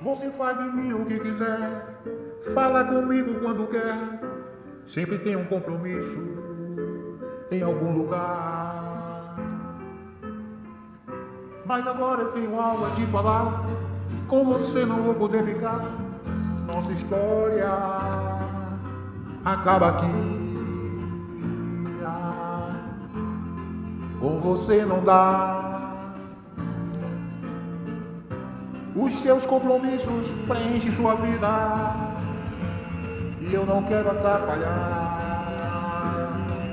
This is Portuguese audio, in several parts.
Você faz de mim o que quiser, fala comigo quando quer. Sempre tem um compromisso em algum lugar. Mas agora eu tenho algo a te falar. Com você não vou poder ficar. Nossa história acaba aqui. Com você não dá. Os seus compromissos preenchem sua vida e eu não quero atrapalhar.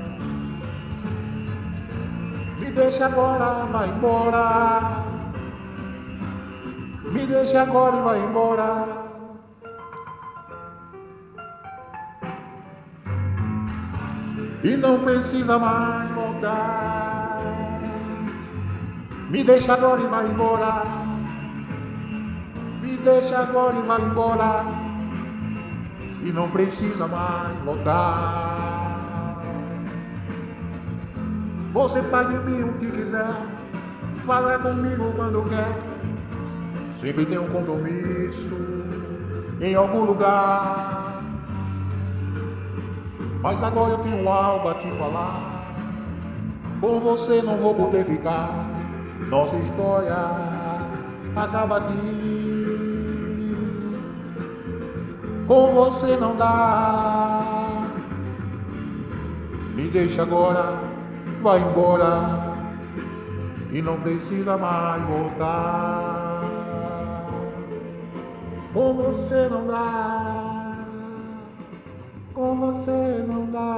Me deixe agora, vai embora. Me deixe agora e vai embora. E não precisa mais voltar. Me deixe agora e vai embora. Me deixa agora e vai embora. E não precisa mais voltar. Você faz de mim o que quiser, fala comigo quando quer. Sempre tem um compromisso em algum lugar. Mas agora eu tenho algo a te falar. Com você não vou poder ficar. Nossa história acaba aqui. Com você não dá. Me deixa agora, vai embora. E não precisa mais voltar. Com você não dá. Com você não dá.